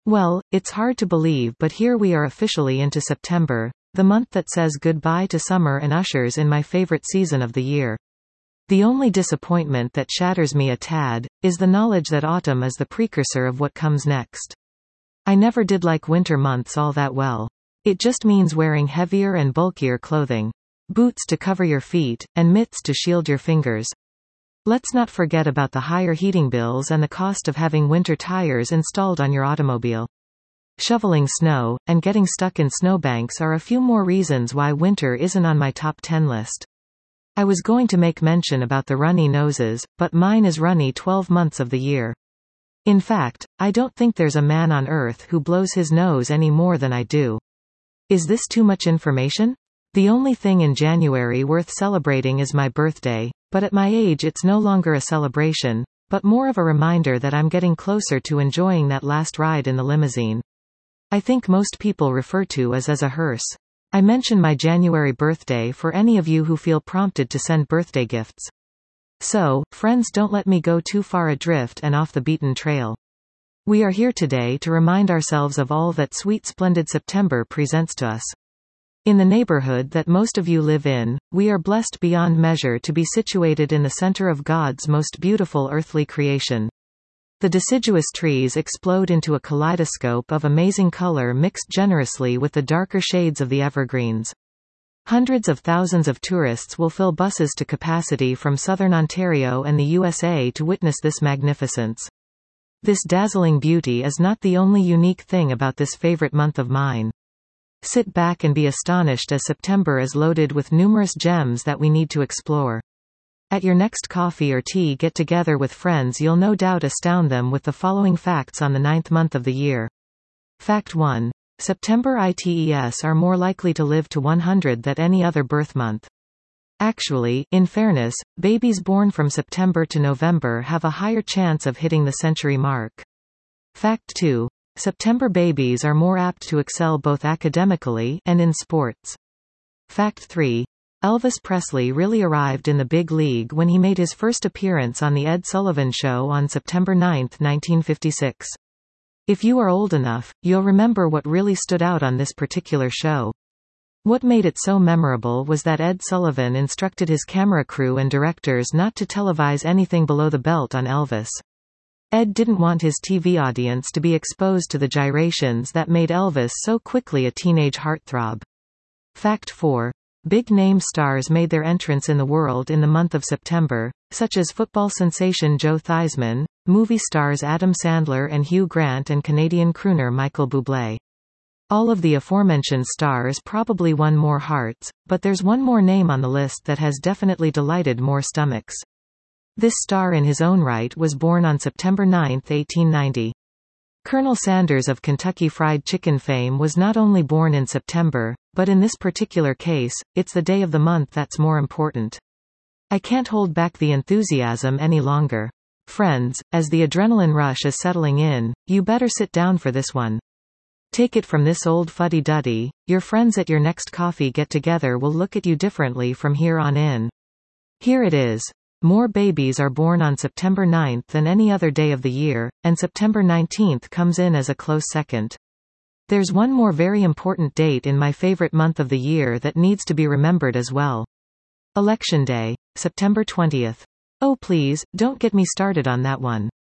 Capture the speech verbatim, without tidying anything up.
Well, it's hard to believe, but here we are officially into September, the month that says goodbye to summer and ushers in my favorite season of the year. The only disappointment that shatters me a tad, is the knowledge that autumn is the precursor of what comes next. I never did like winter months all that well. It just means wearing heavier and bulkier clothing. Boots to cover your feet, and mitts to shield your fingers. Let's not forget about the higher heating bills and the cost of having winter tires installed on your automobile. Shoveling snow, and getting stuck in snowbanks are a few more reasons why winter isn't on my top ten list. I was going to make mention about the runny noses, but mine is runny twelve months of the year. In fact, I don't think there's a man on earth who blows his nose any more than I do. Is this too much information? The only thing in January worth celebrating is my birthday, but at my age it's no longer a celebration, but more of a reminder that I'm getting closer to enjoying that last ride in the limousine. I think most people refer to as as a hearse. I mention my January birthday for any of you who feel prompted to send birthday gifts. So, friends, don't let me go too far adrift and off the beaten trail. We are here today to remind ourselves of all that sweet splendid September presents to us. In the neighborhood that most of you live in, we are blessed beyond measure to be situated in the center of God's most beautiful earthly creation. The deciduous trees explode into a kaleidoscope of amazing color mixed generously with the darker shades of the evergreens. Hundreds of thousands of tourists will fill buses to capacity from southern Ontario and the U S A to witness this magnificence. This dazzling beauty is not the only unique thing about this favorite month of mine. Sit back and be astonished as September is loaded with numerous gems that we need to explore. At your next coffee or tea get-together with friends, you'll no doubt astound them with the following facts on the ninth month of the year. Fact one. September its are more likely to live to one hundred than any other birth month. Actually, in fairness, babies born from September to November have a higher chance of hitting the century mark. Fact two. September babies are more apt to excel both academically and in sports. Fact three. Elvis Presley really arrived in the big league when he made his first appearance on The Ed Sullivan Show on September ninth, nineteen fifty-six. If you are old enough, you'll remember what really stood out on this particular show. What made it so memorable was that Ed Sullivan instructed his camera crew and directors not to televise anything below the belt on Elvis. Ed didn't want his T V audience to be exposed to the gyrations that made Elvis so quickly a teenage heartthrob. Fact four. Big-name stars made their entrance in the world in the month of September, such as football sensation Joe Theismann, movie stars Adam Sandler and Hugh Grant, and Canadian crooner Michael Bublé. All of the aforementioned stars probably won more hearts, but there's one more name on the list that has definitely delighted more stomachs. This star in his own right was born on September ninth, eighteen ninety. Colonel Sanders of Kentucky Fried Chicken fame was not only born in September, but in this particular case, it's the day of the month that's more important. I can't hold back the enthusiasm any longer. Friends, as the adrenaline rush is settling in, you better sit down for this one. Take it from this old fuddy-duddy, your friends at your next coffee get-together will look at you differently from here on in. Here it is. More babies are born on September ninth than any other day of the year, and September nineteenth comes in as a close second. There's one more very important date in my favorite month of the year that needs to be remembered as well. Election Day, September twentieth. Oh please, don't get me started on that one.